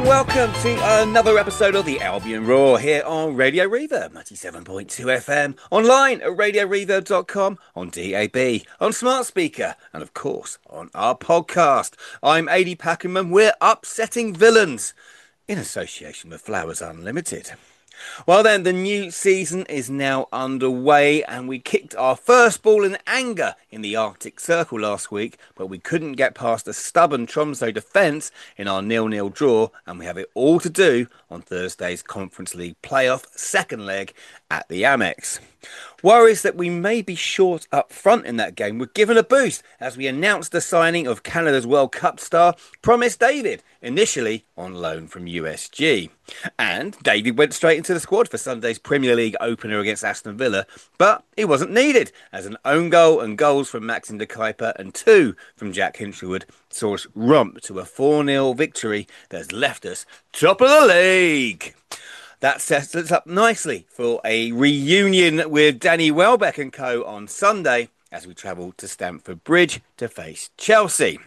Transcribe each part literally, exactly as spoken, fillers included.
welcome to another episode of the Albion Roar here on Radio Reverb ninety-seven point two F M, online at radio reverb dot com, on D A B, on smart speaker, and of course on our podcast. I'm A D Packenham. We're upsetting villains in association with Flowers Unlimited. Well then, the new season is now underway, and we kicked our first ball in anger in the Arctic Circle last week, but we couldn't get past a stubborn Tromsø defence in our nil nil draw, and we have it all to do on Thursday's Conference League playoff second leg at the Amex. Worries that we may be short up front in that game were given a boost as we announced the signing of Canada's World Cup star, Promise David, initially on loan from U S G. And David went straight into the squad for Sunday's Premier League opener against Aston Villa, but he wasn't needed as an own goal and goals from Maxim de Kuiper and two from Jack Hinchelwood saw us romp to a four nil victory that has left us top of the league. That sets us up nicely for a reunion with Danny Welbeck and co on Sunday as we travel to Stamford Bridge to face Chelsea.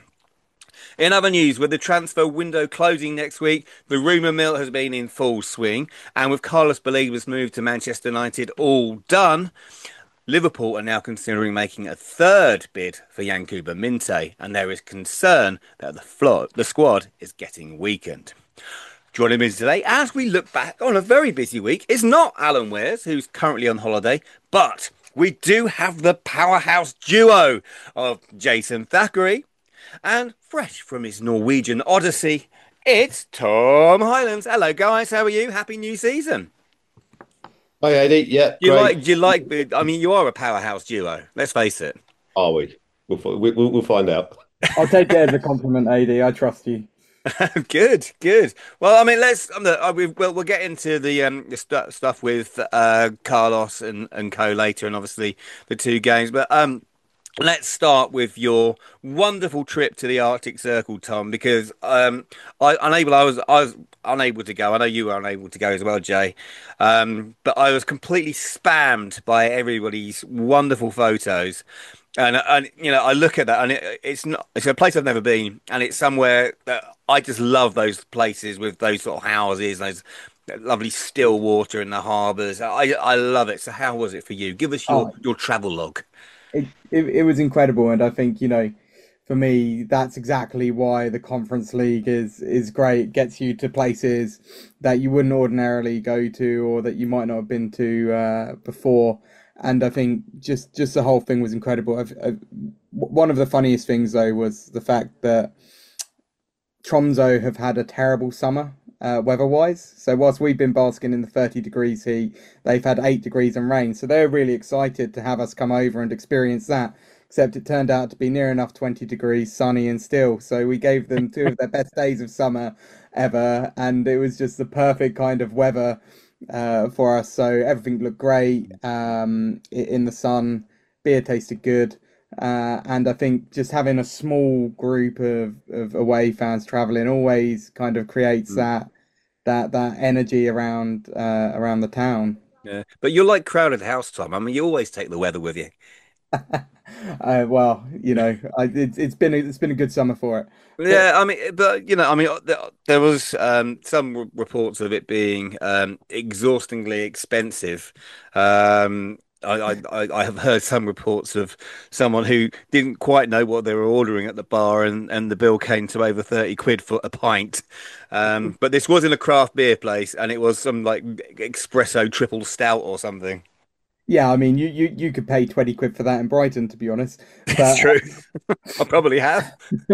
In other news, with the transfer window closing next week, the rumour mill has been in full swing, and with Carlos Baliba's move to Manchester United all done, Liverpool are now considering making a third bid for Yankuba Minte, and there is concern that the, flo- the squad is getting weakened. Joining me today, as we look back on a very busy week, is not Alan Wears, who's currently on holiday, but we do have the powerhouse duo of Jason Thackeray, and fresh from his Norwegian odyssey, it's Tom Highlands. Hello, guys. How are you? Happy new season. Hi, Eddie. Yeah, do you great. like? Do you like? I mean, you are a powerhouse duo. Let's face it. Are we? We'll we'll, we'll find out. I'll take it as a compliment, A D. I trust you. Good, good. Well, I mean, let's. Um, uh, we, we'll, we'll get into the um the st- stuff with uh, Carlos and, and co later, and obviously the two games. But um, let's start with your wonderful trip to the Arctic Circle, Tom, because um, I unable. I was I was unable to go. I know you were unable to go as well, Jay. Um, but I was completely spammed by everybody's wonderful photos. And, and you know, I look at that, and it, it's not. It's a place I've never been, and it's somewhere that I just love. Those places with those sort of houses, those lovely still water in the harbours. I I love it. So, how was it for you? Give us your, Oh, your travel log. it, it it was incredible, and I think, you know, for me, that's exactly why the Conference League is is great. It gets you to places that you wouldn't ordinarily go to, or that you might not have been to uh, before. And I think just, just the whole thing was incredible. I've, I've, one of the funniest things, though, was the fact that Tromsø have had a terrible summer uh, weather-wise. So whilst we've been basking in the thirty degrees heat, they've had eight degrees and rain. So they're really excited to have us come over and experience that. Except it turned out to be near enough twenty degrees, sunny and still. So we gave them two of their best days of summer ever. And it was just the perfect kind of weather uh for us. So everything looked great um in the sun. Beer tasted good, uh and I think just having a small group of, of away fans traveling always kind of creates mm. that that that energy around uh around the town. Yeah, but you're like crowded house, Tom. I mean, you always take the weather with you. uh, well, you know, I, it's it's been a, it's been a good summer for it. Yeah, I mean, but you know, I mean, there, there was um, some reports of it being um, exhaustingly expensive. Um, I, I, I have heard some reports of someone who didn't quite know what they were ordering at the bar, and, and the bill came to over thirty quid for a pint. Um, but this wasn't a craft beer place, and it was some like espresso triple stout or something. Yeah, I mean, you, you, you could pay twenty quid for that in Brighton, to be honest. But, That's true. I probably have.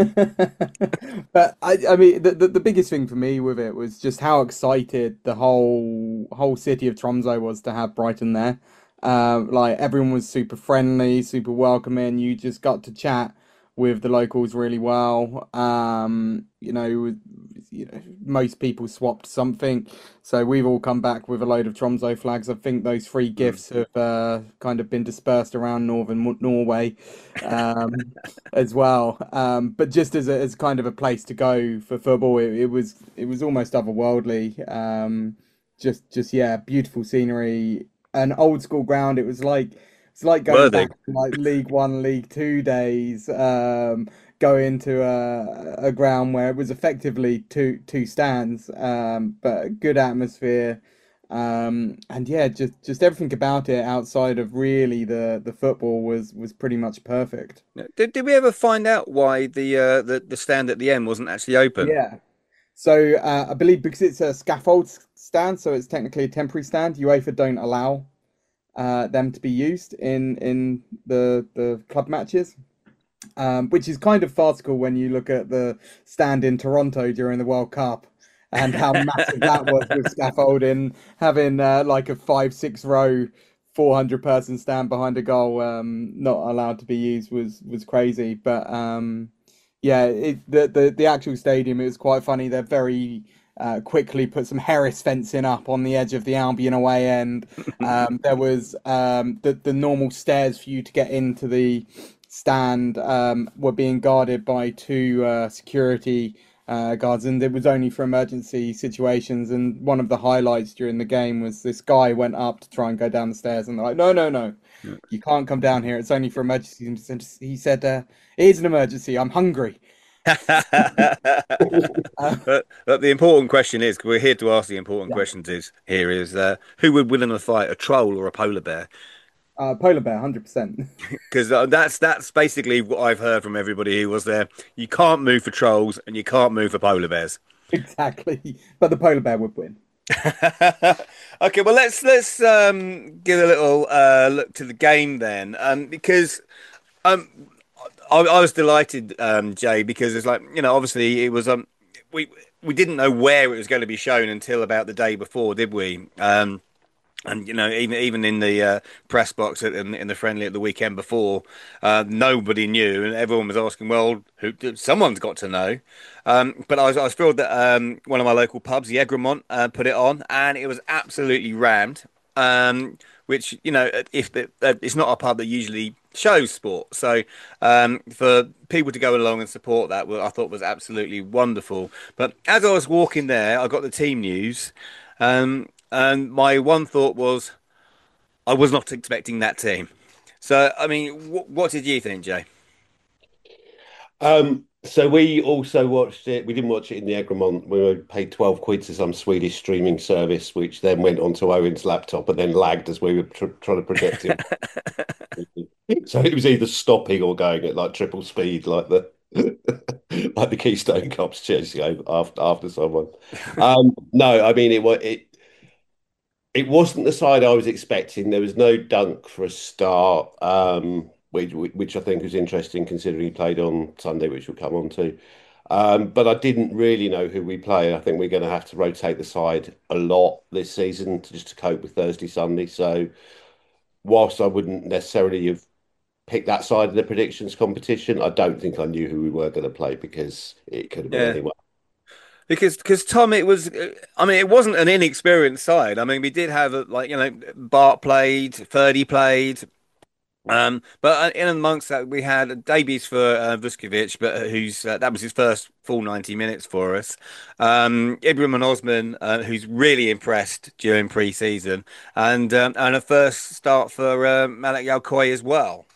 But I, I mean, the, the the biggest thing for me with it was just how excited the whole whole city of Tromsø was to have Brighton there. Uh, like everyone was super friendly, super welcoming. You just got to chat with the locals really well. Um, you know, you know, most people swapped something, so we've all come back with a load of Tromsø flags. I think those free gifts have uh, kind of been dispersed around northern Norway um, as well. Um, but just as a, as kind of a place to go for football, it, it was it was almost otherworldly. Um, just just yeah, beautiful scenery, an old school ground. It was like. It's like going back to like League One, League Two days. Um, go into a, a ground where it was effectively two two stands, um, but a good atmosphere. Um, and yeah, just just everything about it outside of really the the football was was pretty much perfect. Did, did we ever find out why the uh, the the stand at the end wasn't actually open? Yeah. So uh, I believe because it's a scaffold stand, so it's technically a temporary stand. UEFA don't allow uh, them to be used in in the the club matches, um, which is kind of farcical when you look at the stand in Toronto during the World Cup and how massive that was with scaffolding, having uh, like a five six row four hundred person stand behind a goal, um, not allowed to be used was was crazy, but. Um, Yeah, it, the, the the actual stadium, it was quite funny. They're very uh, quickly put some Harris fencing up on the edge of the Albion away end. Um, there was um, the the normal stairs for you to get into the stand um, were being guarded by two uh, security uh, guards, and it was only for emergency situations. And one of the highlights during the game was this guy went up to try and go down the stairs, and they're like, no, no, no. You can't come down here. It's only for emergencies. And he said, uh, it is an emergency. I'm hungry. Uh, but, but the important question is, 'cause we're here to ask the important yeah. questions is here is uh, who would win in a fight, a troll or a polar bear? Uh, polar bear, one hundred percent. Because uh, that's that's basically what I've heard from everybody who was there. You can't move for trolls and you can't move for polar bears. Exactly. But the polar bear would win. Okay, well let's let's um, give a little uh, look to the game then, um, because um, I, I was delighted, um, Jay, because it's like you know obviously it was um we we didn't know where it was going to be shown until about the day before, did we? Um, And you know, even even in the uh, press box at, in, in the friendly at the weekend before, uh, nobody knew, and everyone was asking, "Well, who? Someone's got to know." Um, but I was I was thrilled that um, one of my local pubs, the Egremont, uh, put it on, and it was absolutely rammed. Um, which you know, if the, uh, it's not a pub that usually shows sport, so um, for people to go along and support that, well, I thought was absolutely wonderful. But as I was walking there, I got the team news. Um, and my one thought was, I was not expecting that team. So, I mean, wh what did you think, Jay? Um, so we also watched it. We didn't watch it in the Egremont. We paid twelve quid to some Swedish streaming service, which then went onto Owen's laptop and then lagged as we were tr trying to project it. So it was either stopping or going at like triple speed, like the like the Keystone Cops chasing over after after someone. Um, no, I mean it was it. It wasn't the side I was expecting. There was no Dunk for a start, um, which which I think was interesting considering he played on Sunday, which we'll come on to. Um, but I didn't really know who we play. I think we're going to have to rotate the side a lot this season to, just to cope with Thursday, Sunday. So whilst I wouldn't necessarily have picked that side of the predictions competition, I don't think I knew who we were going to play because it could have been Yeah. anyone. Because, because Tom, it was, I mean, it wasn't an inexperienced side. I mean, we did have, uh, like, you know, Bart played, Ferdy played, um, but uh, in amongst that, we had debuts for uh, Vuskovic, but uh, who's, uh, that was his first full ninety minutes for us. Um, Ibrahim and Osman, uh, who's really impressed during pre-season, and, um, and a first start for uh, Malak Yalkoi as well.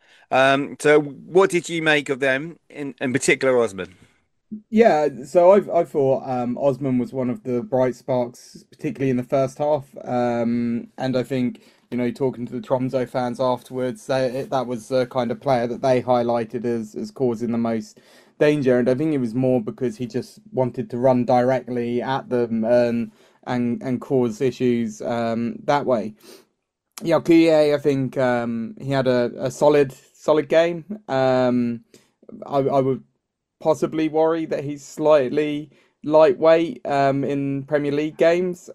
Um, so what did you make of them, in, in particular, Osman? Yeah, so I've I thought um, Osman was one of the bright sparks, particularly in the first half. Um, and I think, you know, talking to the Tromso fans afterwards, they, that was the kind of player that they highlighted as, as causing the most danger. And I think it was more because he just wanted to run directly at them and and, and cause issues um, that way. Yeah, Kuye, I think um, he had a, a solid solid game. Um, I, I would possibly worry that he's slightly lightweight um, in Premier League games.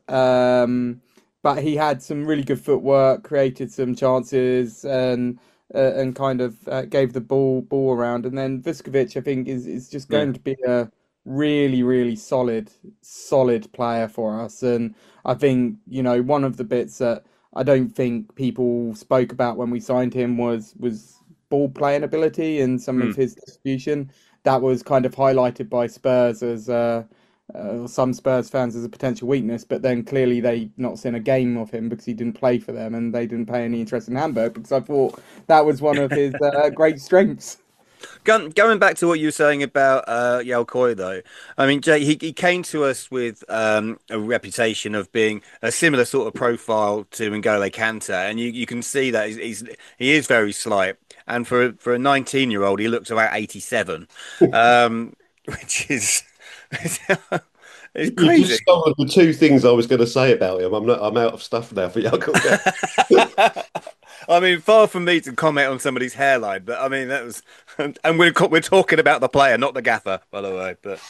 Um, but he had some really good footwork, created some chances, and uh, and kind of uh, gave the ball ball around. And then Vuskovic, I think, is is just Yeah. going to be a really really solid solid player for us. And I think, you know, one of the bits that I don't think people spoke about when we signed him was was ball playing ability and some of Mm. his distribution. That was kind of highlighted by Spurs as uh, uh, some Spurs fans as a potential weakness, but then clearly they not seen a game of him because he didn't play for them and they didn't pay any interest in Hamburg because I thought that was one of his uh, great strengths. Going, going back to what you were saying about uh, Yalcoy, though, I mean, Jay, he, he came to us with um, a reputation of being a similar sort of profile to N'Golo Kante, and you, you can see that he's, he's he is very slight, and for for a nineteen year old, he looks about eighty-seven, um, which is it's You crazy. just stole the two things I was going to say about him. I'm not. I'm out of stuff now for Jakob. I mean, far from me to comment on somebody's hairline, but I mean that was, and we're we're talking about the player, not the gaffer, by the way. But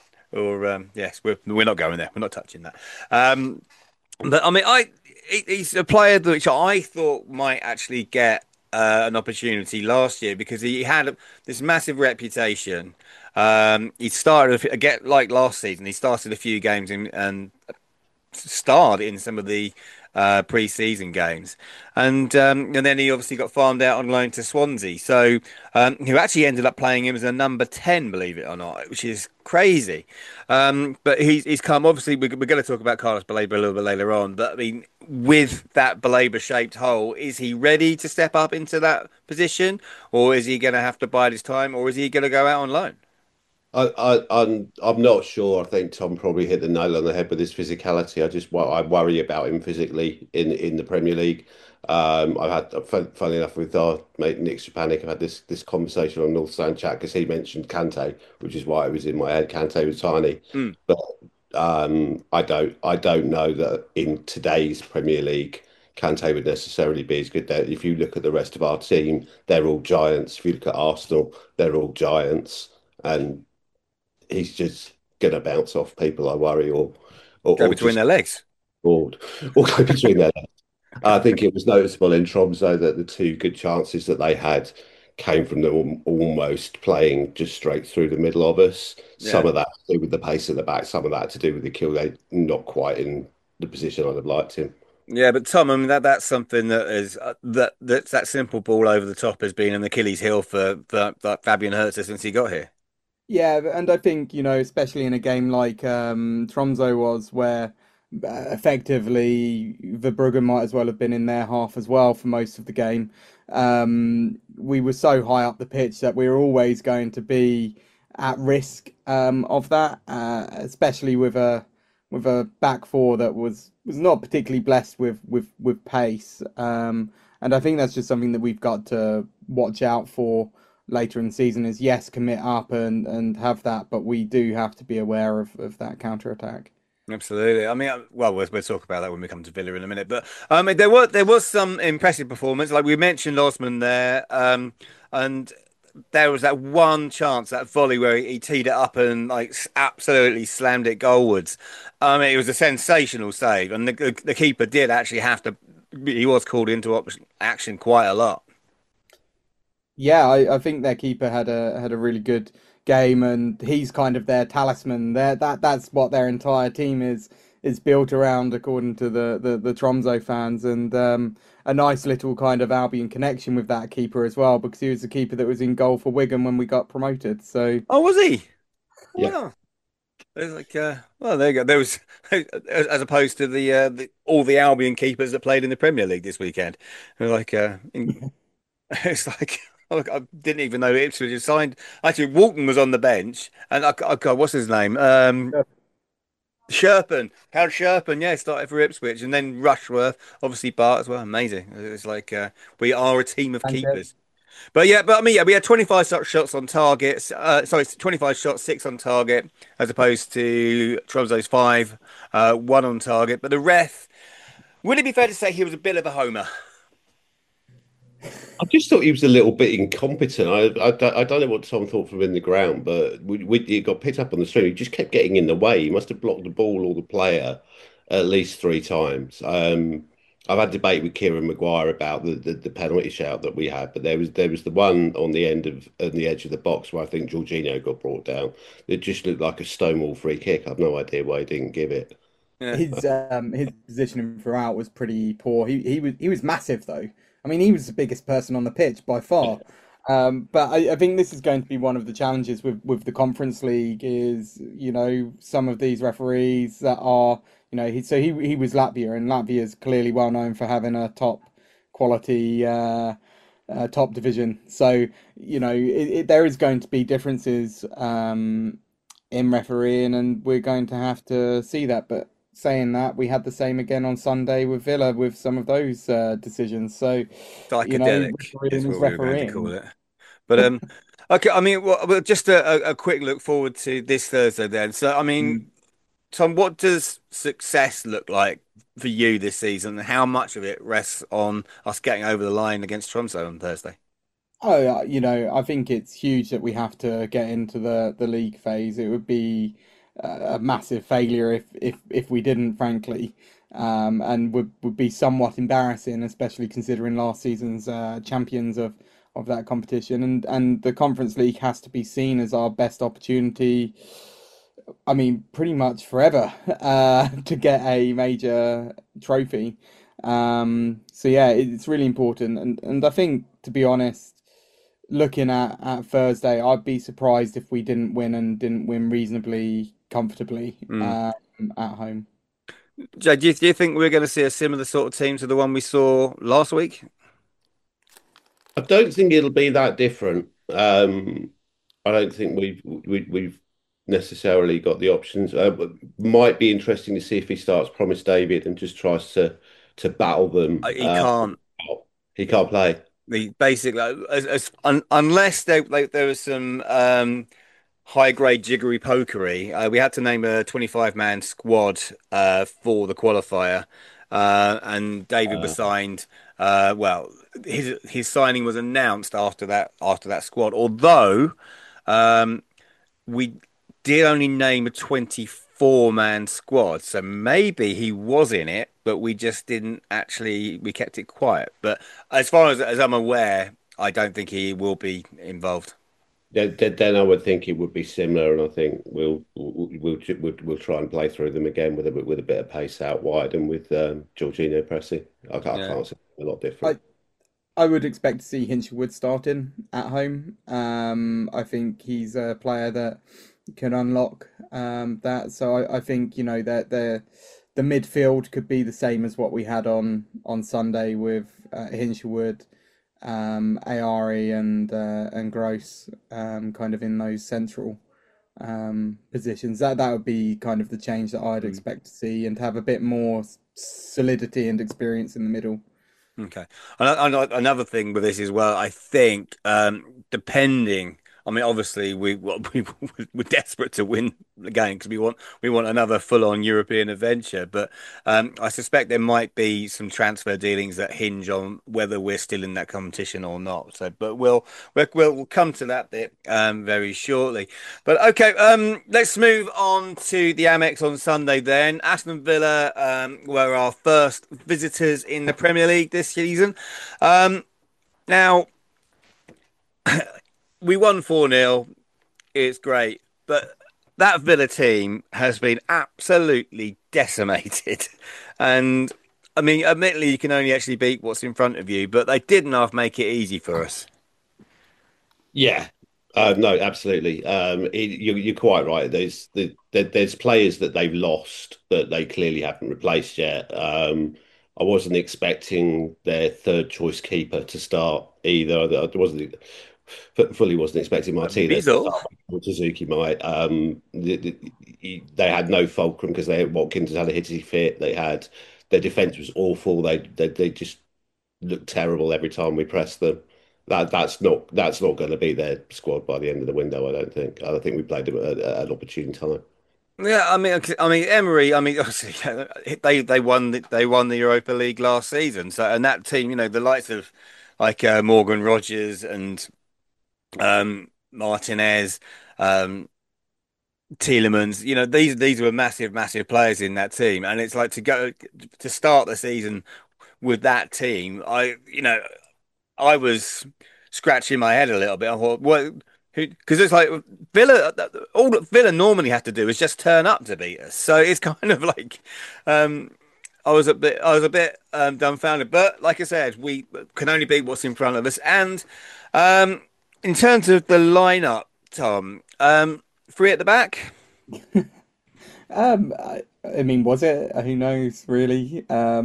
or um, yes, we're we're not going there. We're not touching that. Um, but I mean, I he- he's a player that which I thought might actually get uh, an opportunity last year because he had this massive reputation. Um, he started again like last season. He started a few games and and starred in some of the uh, pre-season games, and um, and then he obviously got farmed out on loan to Swansea. So um, who actually ended up playing him as a number ten, believe it or not, which is crazy. Um, but he's he's come. Obviously, we're, we're going to talk about Carlos Baleba a little bit later on. But I mean, with that Baleba-shaped hole, is he ready to step up into that position, or is he going to have to bide his time, or is he going to go out on loan? I, I, I'm, I'm not sure. I think Tom probably hit the nail on the head with his physicality. I just, wo- I worry about him physically in in the Premier League. Um, I've had, fun- funny enough, with our mate Nick Stepanek, I've had this this conversation on North Stand chat because he mentioned Kante, which is why it was in my head. Kante was tiny, Hmm. but um, I don't, I don't know that in today's Premier League, Kante would necessarily be as good there. If you look at the rest of our team, they're all giants. If you look at Arsenal, they're all giants, and he's just gonna bounce off people, I worry, or or, Go or between just their legs. bored, or go between their legs. I think it was noticeable in Tromso that the two good chances that they had came from them almost playing just straight through the middle of us. Some Yeah. of that to do with the pace at the back, some of that to do with the kill rate, not quite in the position I'd have liked him. Yeah, but Tom, I mean that that's something that is uh, that that's that simple ball over the top has been an Achilles heel for, for, for Fabian Hertz since he got here. Yeah, and I think, you know, especially in a game like um, Tromso was, where uh, effectively Verbruggen might as well have been in their half as well for most of the game. Um, we were so high up the pitch that we were always going to be at risk um, of that, uh, especially with a with a back four that was was not particularly blessed with with with pace. Um, and I think that's just something that we've got to watch out for later in the season is yes, commit up and and have that, but we do have to be aware of of that counter attack. Absolutely. I mean, uh, well, we'll, we'll talk about that when we come to Villa in a minute. But I mean, there were there was some impressive performance, like we mentioned Osman there, um, and there was that one chance, that volley where he, he teed it up and like s- absolutely slammed it goalwards. I mean, it was a sensational save, and the, the, the keeper did actually have to. He was called into op- action quite a lot. Yeah, I, I think their keeper had a had a really good game, and he's kind of their talisman. There, that that's what their entire team is is built around, according to the the, the Tromso fans, and um, a nice little kind of Albion connection with that keeper as well, because he was the keeper that was in goal for Wigan when we got promoted. So Oh, was he? Yeah. Wow. There's like, uh, well, there you go. There was, as opposed to the, uh, the all the Albion keepers that played in the Premier League this weekend. They're like, uh, in, it's like, look, I didn't even know Ipswich had signed. Actually, Walton was on the bench, and I, I, God, what's his name? Um, Sherpen, Hal Sherpen, yeah, started for Ipswich, and then Rushworth, obviously Bart as well. Amazing. It's like uh, we are a team of Sanchez. keepers. But yeah, but I mean, yeah, we had twenty-five shot- shots on target. Uh, sorry, twenty-five shots, six on target, as opposed to Tromso's five, uh, one on target. But the ref, would it be fair to say he was a bit of a homer? I just thought he was a little bit incompetent. I, I, don't- I don't know what Tom thought from in the ground, but we, we, it got picked up on the stream. He just kept getting in the way. He must have blocked the ball or the player at least three times. Um, I've had debate with Kieran Maguire about the, the, the penalty shout that we had, but there was there was the one on the end of on the edge of the box where I think Jorginho got brought down. It just looked like a stonewall free kick. I've no idea why he didn't give it. Yeah. His um his positioning throughout was pretty poor. He he was he was massive though. I mean, he was the biggest person on the pitch by far. Um, but I, I think this is going to be one of the challenges with with the Conference League is, you know, some of these referees that are, you know, he so he he was Latvia, and Latvia is clearly well known for having a top quality uh uh, top division. So, you know, it, it, there is going to be differences um, in refereeing, and we're going to have to see that. But saying that, we had the same again on Sunday with Villa with some of those uh, decisions. So, you know, Psychedelic is refereeing is what we were going to call refereeing. it. But um, okay. I mean, well, well, just a, a a quick look forward to this Thursday then. So, I mean, Mm. Tom, what does success look like for you this season? How much of it rests on us getting over the line against Tromsø on Thursday? Oh, uh, you know, I think it's huge that we have to get into the the league phase. It would be uh, a massive failure if if if we didn't, frankly, um, and would would be somewhat embarrassing, especially considering last season's uh, champions of of that competition. And and the Conference League has to be seen as our best opportunity. I mean, pretty much forever uh, to get a major trophy. Um, so yeah, it's really important, and and I think, to be honest, looking at, at Thursday, I'd be surprised if we didn't win and didn't win reasonably comfortably Mm. um, at home. Jay, do you, do you think we're going to see a similar sort of team to the one we saw last week? I don't think it'll be that different. Um, I don't think we've we, we've necessarily got the options. Uh, but might be interesting to see if he starts Promise David and just tries to to battle them. Uh, He Uh, can't. he can't play. The basically, as, as un, unless there like there was some um, high grade jiggery pokery, uh, we had to name a twenty-five man squad uh, for the qualifier, uh, and David was Uh, signed. Uh, well, his his signing was announced after that after that squad. Although um, we did only name a twenty-four man squad, so maybe he was in it, but we just didn't actually, we kept it quiet. But as far as, as I'm aware, I don't think he will be involved. then, then then I would think it would be similar, and I think we'll we'll we'll, we'll, we'll try and play through them again with a bit with a bit of pace out wide and with um, Jorginho pressing. I can't, I Yeah. can't see a lot I different. I would expect to see Hinchelwood starting at home. Um, I think he's a player that can unlock um, that. So I, I think, you know, that the the midfield could be the same as what we had on on Sunday with uh, Hinchelwood, um, Ayari and uh, and Gross, um, kind of in those central um, positions. That that would be kind of the change that I'd Mm. expect to see, and to have a bit more solidity and experience in the middle. Okay. And, and another thing with this as well, I think, um, depending, I mean, obviously we we we're desperate to win the game because we want we want another full-on European adventure. But um, I suspect there might be some transfer dealings that hinge on whether we're still in that competition or not. So, but we'll we'll we'll, we'll come to that bit um, very shortly. But okay, um, let's move on to the Amex on Sunday then. Aston Villa um, were our first visitors in the Premier League this season. Um, now, we won four nil. It's great. But that Villa team has been absolutely decimated. And I mean, admittedly, you can only actually beat what's in front of you, but they did enough make it easy for us. Yeah, uh, no, absolutely. Um, it, you, you're quite right. There's the, there, there's players that they've lost that they clearly haven't replaced yet. Um, I wasn't expecting their third choice keeper to start either. I wasn't fully wasn't expecting Martinez to Bizarre. start. Suzuki might. Um, the, the, he- they had no fulcrum because they Watkins had a hitty fit. They had their defense was awful. They they they just looked terrible every time we pressed them. That that's not that's not going to be their squad by the end of the window. I don't think. I don't think we played them at, at an opportune time. Yeah, I mean, I mean, Emery. I mean, obviously, they they won the, they won the Europa League last season. So, and that team, you know, the likes of like uh, Morgan Rogers and um, Martinez, um, Tielemans. You know, these these were massive, massive players in that team. And it's like to go to start the season with that team. I, you know, I was scratching my head a little bit. I thought, what? Because it's like Villa, all that Villa normally have to do is just turn up to beat us. So it's kind of like, um, I was a bit, I was a bit um, dumbfounded. But like I said, we can only beat what's in front of us. And um, in terms of the lineup, Tom, um, three at the back. Um, I, I mean, was it? Who knows, really? Um,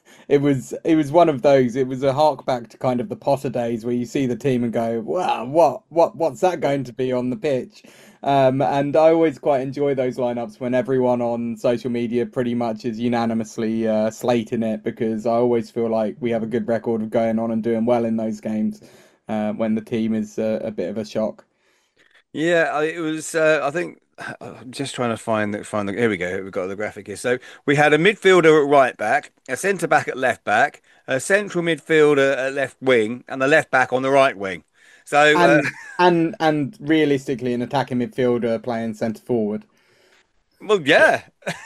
it was it was one of those. It was a hark back to kind of the Potter days where you see the team and go, "Wow, what what what's that going to be on the pitch?" Um, and I always quite enjoy those lineups when everyone on social media pretty much is unanimously uh, slating it, because I always feel like we have a good record of going on and doing well in those games uh, when the team is uh, a bit of a shock. Yeah, I- it was. Uh, I think I'm just trying to find the find the. Here we go. We've got the graphic here. So we had a midfielder at right back, a centre back at left back, a central midfielder at left wing, and the left back on the right wing. So uh, And and and realistically, an attacking midfielder playing centre forward. well, yeah.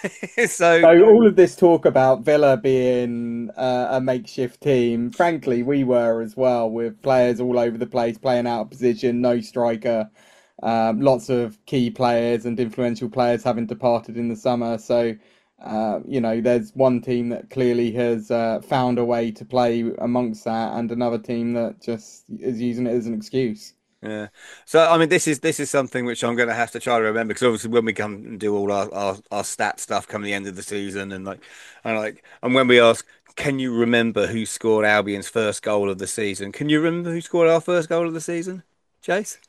So So all of this talk about Villa being uh, a makeshift team, frankly, we were as well, with players all over the place, playing out of position, no striker, um, lots of key players and influential players having departed in the summer. So, uh, you know, there's one team that clearly has uh, found a way to play amongst that, and another team that just is using it as an excuse. yeah. So I mean, this is this is something which I'm going to have to try to remember, because obviously when we come and do all our, our our stat stuff come the end of the season, and like and like and when we ask, can you remember who scored Albion's first goal of the season? Can you remember who scored our first goal of the season, Chase?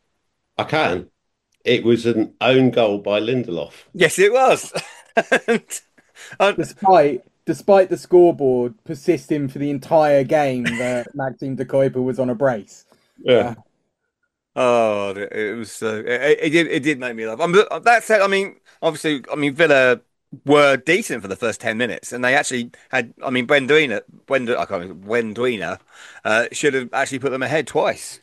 I can. It was an own goal by Lindelof. Yes, it was. And, and, Despite despite the scoreboard persisting for the entire game that Maxime de Kuyper was on a brace. Yeah. Uh, oh, it was uh, it, it did it did make me laugh. Um, but that said, I mean, obviously, I mean Villa were decent for the first ten minutes, and they actually had. I mean, Buendia, Buendia, I can't remember, Buendia, uh, should have actually put them ahead twice.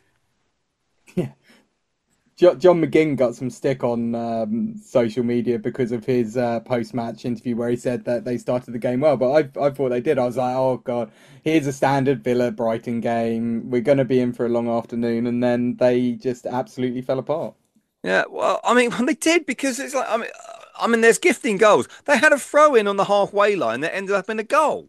yeah. Jo- John McGinn got some stick on um, social media because of his uh, post-match interview where he said that they started the game well, but I I thought they did. I was like, oh God, here's a standard Villa Brighton game. We're going to be in for a long afternoon, and then they just absolutely fell apart. Yeah, well, I mean, well, they did, because it's like I mean, I mean, there's gifting goals. They had a throw in on the halfway line that ended up in a goal.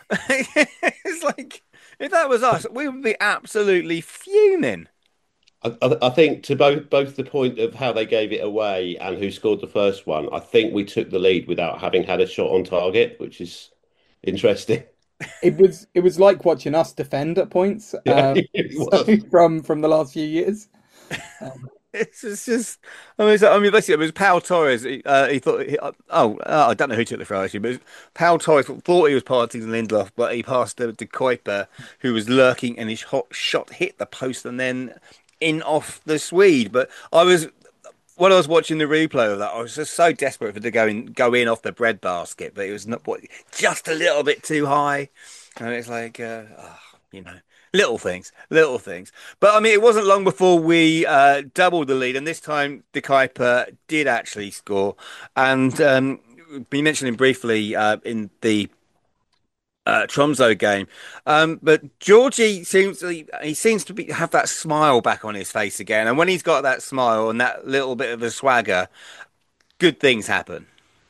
It's like if that was us, we would be absolutely fuming. I, I I think to both both the point of how they gave it away and who scored the first one, I think we took the lead without having had a shot on target, which is interesting. It was it was like watching us defend at points Yeah, um, it so was. from from the last few years. Um, It's just, just I mean, so, I mean, basically, it was Pau Torres. He, uh, he thought, he, uh, oh, uh, I don't know who took the throw actually, but it was Pau Torres thought he was passing Lindelof, but he passed to, to Kuiper, who was lurking, and his hot shot hit the post and then in off the Swede. But I was when I was watching the replay of that, I was just so desperate for it to go in, go in off the bread basket, but it was not what, just a little bit too high, and it's like, uh, oh, you know. Little things, little things. But I mean, it wasn't long before we uh, doubled the lead, and this time De Kuyper did actually score. And um, we mentioned him briefly uh, in the uh, Tromso game. Um, but Georgie seems to, he seems to be, have that smile back on his face again. And when he's got that smile and that little bit of a swagger, good things happen.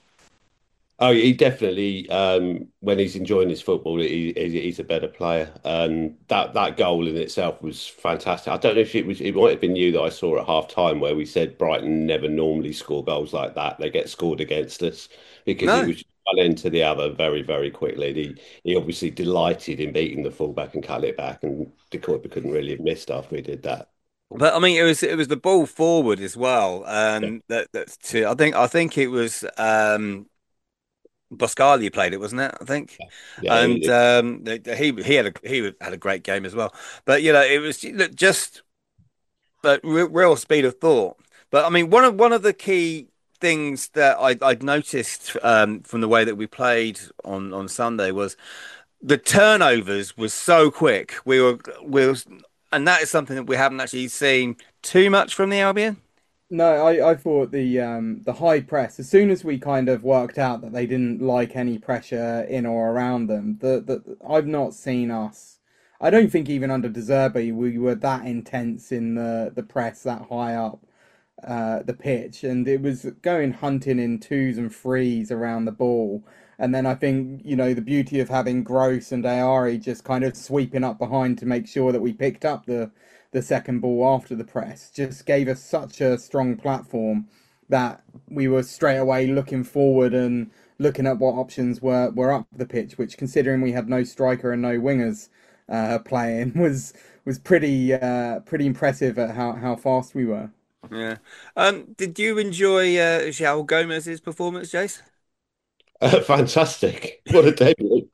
Oh, he definitely, um, when he's enjoying his football, he, he- he's a better player. And that, that goal in itself was fantastic. I don't know if it was, it might have been you that I saw at half time where we said Brighton never normally score goals like that. They get scored against us because it No. was one end to the other very, very quickly. He, he obviously delighted in beating the fullback and cut it back, and De Kuyper couldn't really have missed after he did that. But I mean, it was it was the ball forward as well. Yeah, Um, that that's to I think I think it was um Boscali played it, wasn't it? I think, yeah, and he, um, he he had a he had a great game as well. But you know, it was look, just but real speed of thought. But I mean, one of one of the key things that I I'd noticed um, from the way that we played on on Sunday was the turnovers was so quick. We were we were, and that is something that we haven't actually seen too much from the Albion. No, I, I thought the um the high press, as soon as we kind of worked out that they didn't like any pressure in or around them, the, the I've not seen us. I don't think even under De Zerbi we were that intense in the the press that high up uh the pitch, and it was going hunting in twos and threes around the ball. And then I think, you know, the beauty of having Gross and Ayari just kind of sweeping up behind to make sure that we picked up the the second ball after the press just gave us such a strong platform that we were straight away looking forward and looking at what options were were up the pitch, which considering we had no striker and no wingers uh, playing was was pretty uh, pretty impressive at how, how fast we were. Yeah. Um, did you enjoy uh, João Gomez's performance, Jace? Uh, fantastic! What a debut!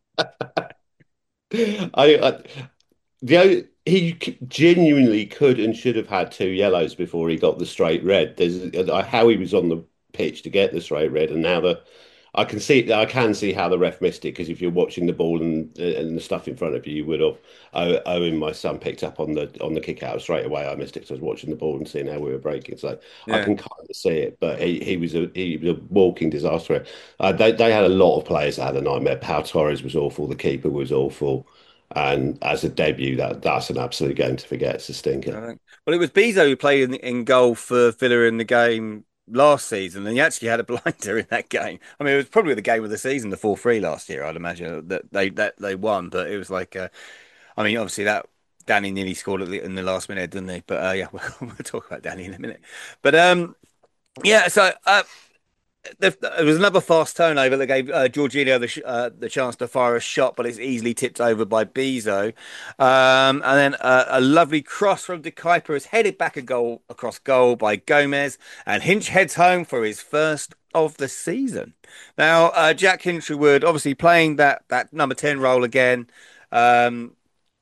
I, I the o- he c- genuinely could and should have had two yellows before he got the straight red. There's uh, how he was on the pitch to get the straight red, and now the I can see I can see how the ref missed it because if you're watching the ball and and the stuff in front of you, you would have. O- Owen, my son, picked up on the on the kick out straight away. I missed it because I was watching the ball and seeing how we were breaking. So I Yeah. can kind of see it, but he, he was a he was a walking disaster. Uh, they they had a lot of players that had a nightmare. Pau Torres was awful. The keeper was awful. And as a debut, that that's an absolute game to forget. It's a stinker. I think. Well, it was Bezo who played in, in goal for Villa in the game last season, and he actually had a blinder in that game. I mean, it was probably the game of the season, the four three last year. I'd imagine that they that they won, but it was like, uh, I mean, obviously that Danny nearly scored at the, in the last minute, didn't he? But uh, yeah, we'll, we'll talk about Danny in a minute. But um, yeah, so uh, there, there was another fast turnover that gave uh, Jorginho the sh uh, the chance to fire a shot, but it's easily tipped over by Bezo. Um, and then uh, a lovely cross from De Kuyper is headed back a goal across goal by Gomez, and Hinch heads home for his first of the season. Now, uh, Jack Hinchelwood obviously playing that that number ten role again. Um,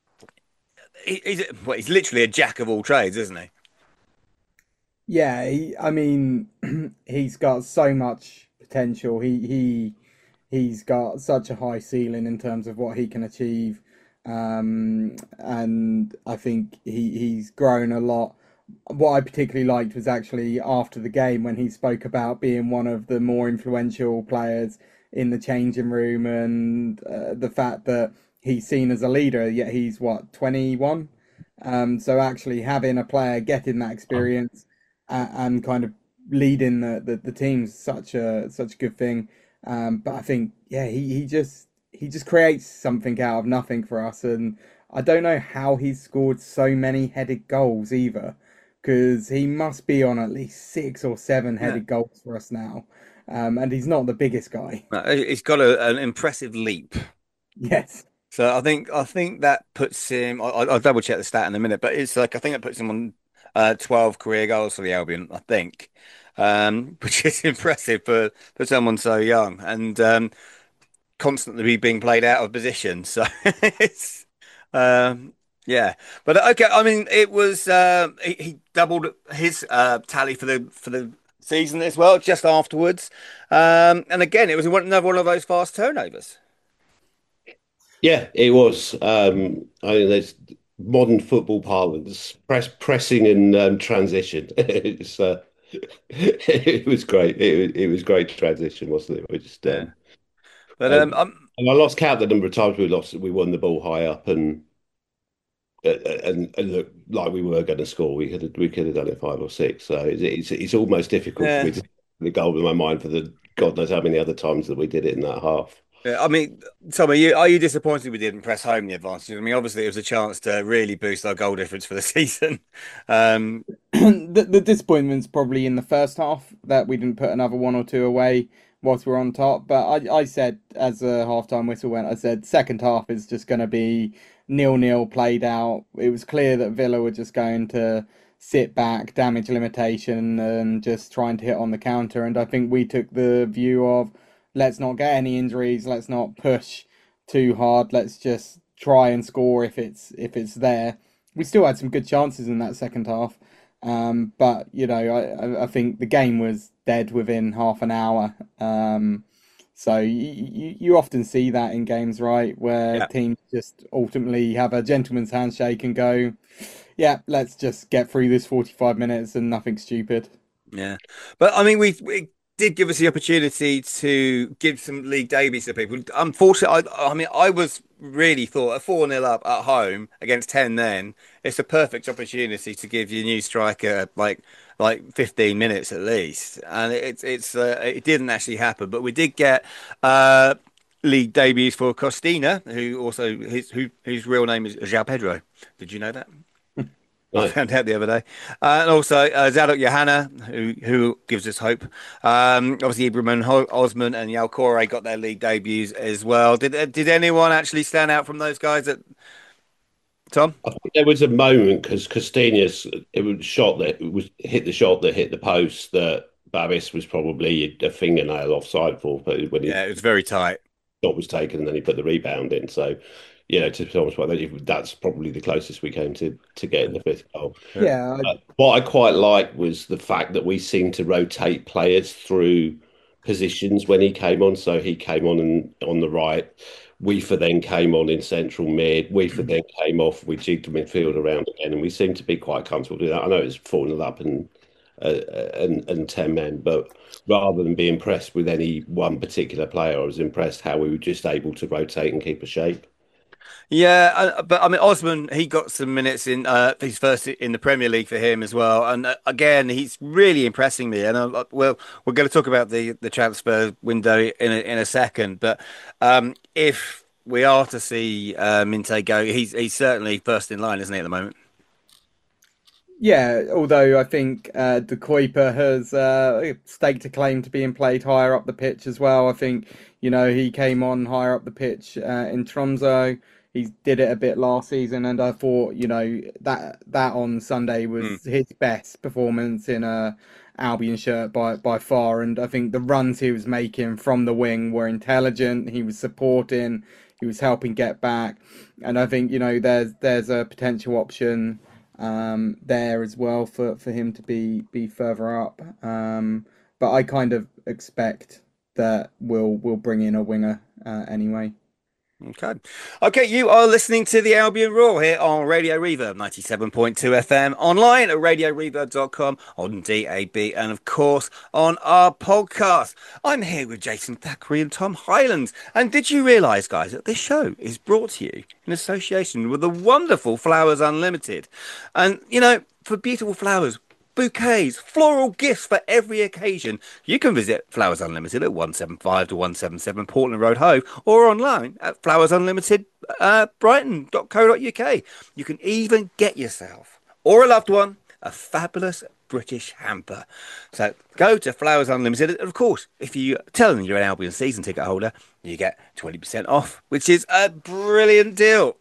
he, he's well, he's literally a jack of all trades, isn't he? Yeah, he, I mean, he's got so much potential. He he he's got such a high ceiling in terms of what he can achieve. Um, and I think he he's grown a lot. What I particularly liked was actually after the game when he spoke about being one of the more influential players in the changing room and uh, the fact that he's seen as a leader, yet he's what, twenty-one? Um, so actually having a player getting that experience uh, and kind of leading the, the, the team's such a such a good thing. Um, but I think yeah, he, he just he just creates something out of nothing for us, and I don't know how he's scored so many headed goals either, because he must be on at least six or seven Yeah. headed goals for us now. Um, and he's not the biggest guy. Uh, He's got a, an impressive leap. Yes. So I think I think that puts him. I, I'll double check the stat in a minute, but it's like I think that puts him on uh, twelve career goals for the Albion. I think, um, which is impressive for for someone so young and um, constantly being played out of position. So it's um, yeah, but okay. I mean, it was uh, he, he doubled his uh, tally for the for the season as well just afterwards. Um, and again, it was one, another one of those fast turnovers. Yeah, it was. Um, I mean, there's modern football parlance, press, pressing and um, transition. It's uh, it was great. It, it was great transition, wasn't it? We just Yeah, um, but uh, um, I'm and I lost count the number of times we lost. We won the ball high up and uh, and, and look like we were going to score. We could have we could have done it five or six. So it's it's, it's almost difficult for yeah. me to the goal in my mind for the God knows how many other times that we did it in that half. Yeah, I mean, Tom, are you are you disappointed we didn't press home the advantage? I mean, obviously it was a chance to really boost our goal difference for the season. Um, the, the disappointment's probably in the first half that we didn't put another one or two away whilst we we're on top. But I, I said, as a halftime whistle went, I said second half is just going to be nil-nil played out. It was clear that Villa were just going to sit back, damage limitation, and just trying to hit on the counter. And I think we took the view of let's not get any injuries, let's not push too hard, let's just try and score if it's if it's there. We still had some good chances in that second half. Um, but you know, I, I think the game was dead within half an hour. Um, so you, you you often see that in games, right, where yeah, teams just ultimately have a gentleman's handshake and go, "Yeah, let's just get through this forty-five minutes and nothing stupid." yeah. But I mean, we we did give us the opportunity to give some league debuts to people. Unfortunately, I, I mean, I was really thought a four nil up at home against ten. Then it's a perfect opportunity to give your new striker like like fifteen minutes at least, and it's it's uh, it didn't actually happen. But we did get uh, league debuts for Costina, who also his who whose real name is João Pedro. Did you know that? I No. found out the other day. Uh, and also uh, Zadok Johanna, who who gives us hope. Um, obviously, Ibrahim Ho- Osman and Yalcore got their league debuts as well. Did uh, did anyone actually stand out from those guys? At Tom? I think there was a moment because Castaneous, it was shot that it was hit the shot that hit the post that Babis was probably a fingernail offside for, but when he Yeah, it was very tight. shot was taken and then he put the rebound in. So, yeah, to Tom's point, that's probably the closest we came to to getting the fifth goal. Yeah. Yeah, I, Uh, what I quite liked was the fact that we seemed to rotate players through positions when he came on. So he came on and on the right. Weaver then came on in central mid. Weaver then came off. We jigged the midfield around again, and we seemed to be quite comfortable doing that. I know it's falling up and uh, and and ten men, but rather than be impressed with any one particular player, I was impressed how we were just able to rotate and keep a shape. Yeah, uh, but I mean Osman, he got some minutes in uh, his first in the Premier League for him as well, and uh, again he's really impressing me. And uh, well, we're going to talk about the the transfer window in a, in a second, but um, if we are to see uh, Minte go, he's he's certainly first in line, isn't he, at the moment? yeah. Although I think uh, De Kuyper has uh, staked a claim to being played higher up the pitch as well. I think you know he came on higher up the pitch uh, in Tromso. He did it a bit last season, and I thought you know that that on Sunday Mm. was his best performance in a Albion shirt by by far. And I think the runs he was making from the wing were intelligent. He was supporting. He was helping get back, and I think you know there's there's a potential option um, there as well for, for him to be be further up. Um, but I kind of expect that we'll we'll bring in a winger uh, anyway. Okay. Okay, you are listening to the Albion Roar here on Radio Reverb ninety-seven point two F M, online at radio reverb dot com, on D A B, and of course on our podcast. I'm here with Jason Thackeray and Tom Highlands. And did you realise, guys, that this show is brought to you in association with the wonderful Flowers Unlimited? And, you know, for beautiful flowers, bouquets, floral gifts for every occasion, you can visit Flowers Unlimited at one seventy-five to one seventy-seven Portland Road, Hove, or online at flowers unlimited uh, brighton dot co dot U K. You can even get yourself or a loved one a fabulous British hamper. So go to Flowers Unlimited. And of course, if you tell them you're an Albion season ticket holder, you get twenty percent off, which is a brilliant deal.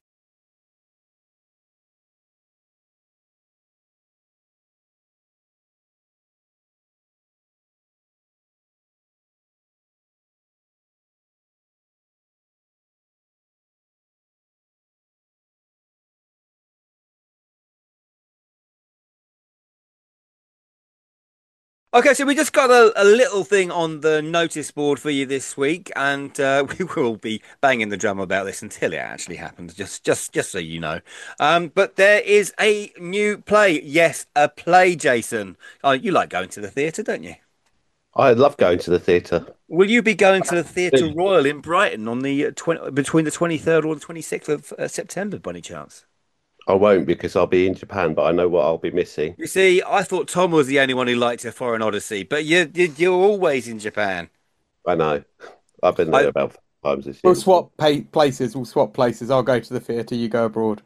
Okay, so we just got a, a little thing on the notice board for you this week, and uh, we will be banging the drum about this until it actually happens. Just, just, just so you know. Um, but there is a new play. Yes, a play, Jason. Oh, you like going to the theatre, don't you? I love going to the theatre. Will you be going to the Theatre Royal in Brighton on the uh, twenty between the twenty-third or the twenty-sixth of uh, September, by any chance? I won't because I'll be in Japan, but I know what I'll be missing. You see, I thought Tom was the only one who liked a foreign odyssey, but you, you you're always in Japan. I know. I've been there I, about five times this We'll year. swap pay- places. We'll swap places. I'll go to the theatre. You go abroad.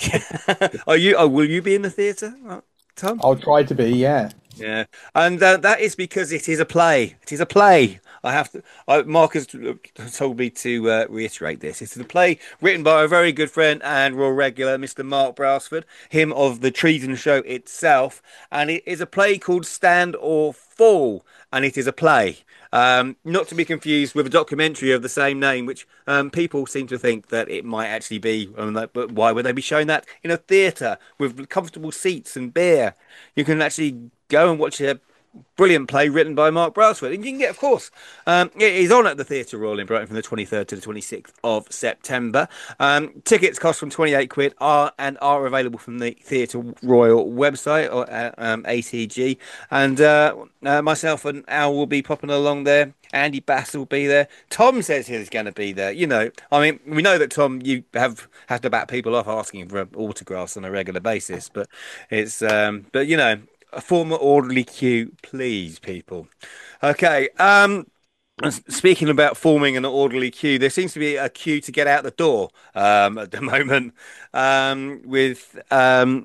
Are you? Oh, will you be in the theatre, uh, Tom? I'll try to be. Yeah. Yeah, and uh, that is because it is a play. It is a play. I have to. I, Mark has told me to uh, reiterate this. It's a play written by a very good friend and Royal regular, Mister Mark Brailsford, him of the Treason Show itself, and it is a play called Stand or Fall, and it is a play. Um, not to be confused with a documentary of the same name, which um, people seem to think that it might actually be. Um, like, but why would they be showing that in a theatre with comfortable seats and beer? You can actually go and watch a brilliant play written by Mark Brailsford. And you can get, of course, um, it is on at the Theatre Royal in Brighton from the twenty-third to the twenty-sixth of September. Um, tickets cost from twenty-eight quid are and are available from the Theatre Royal website or uh, um, A T G. And uh, uh, myself and Al will be popping along there. Andy Bass will be there. Tom says he's going to be there. You know, I mean, we know that Tom, you have have to back people off asking for autographs on a regular basis, but it's, um, but you know, a former orderly queue, please, people. Okay. Um, speaking about forming an orderly queue, there seems to be a queue to get out the door um, at the moment. Um, with um,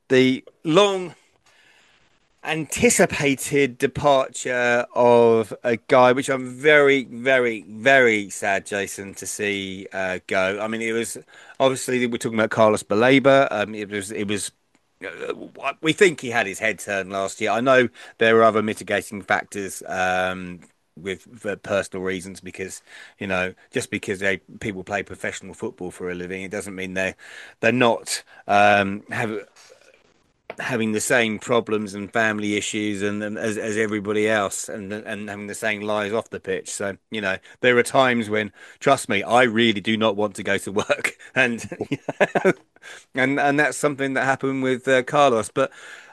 the long anticipated departure of a guy, which I'm very, very, very sad, Jason, to see uh, go. I mean, it was obviously we're talking about Carlos Baleba. Um, it was, it was. Uh, we think he had his head turned last year. I know there were other mitigating factors. Um, with for personal reasons, because you know, just because they people play professional football for a living, it doesn't mean they they're not um, have having the same problems and family issues and, and as as everybody else, and and having the same lives off the pitch. So you know, there are times when, trust me, I really do not want to go to work, and and and that's something that happened with uh, Carlos. But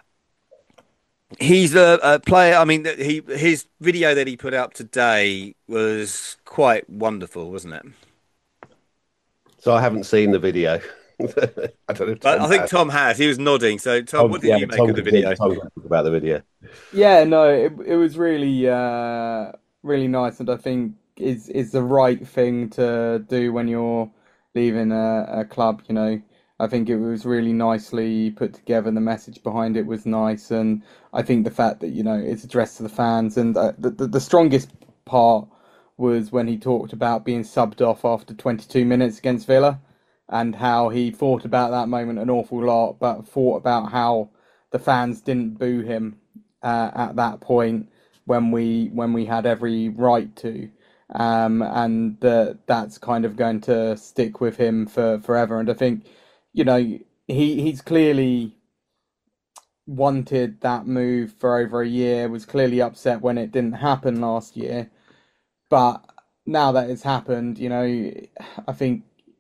he's a, a player. I mean, he his video that he put up today was quite wonderful, wasn't it? So I haven't seen the video. I don't know if But Tom I think has. Tom has. He was nodding. So, Tom, Tom, what did yeah, you make Tom of the can see- video? Tom can talk about the video. Yeah, no, it it was really uh really nice, and I think is is the right thing to do when you're leaving a, a club, you know. I think it was really nicely put together. The message behind it was nice, and I think the fact that, you know, it's addressed to the fans, and uh, the, the the strongest part was when he talked about being subbed off after twenty-two minutes against Villa, and how he thought about that moment an awful lot, but thought about how the fans didn't boo him uh, at that point when we when we had every right to, um, and that that's kind of going to stick with him for forever. And I think, you know, he he's clearly wanted that move for over a year, was clearly upset when it didn't happen last year, but now that it's happened, you know, I think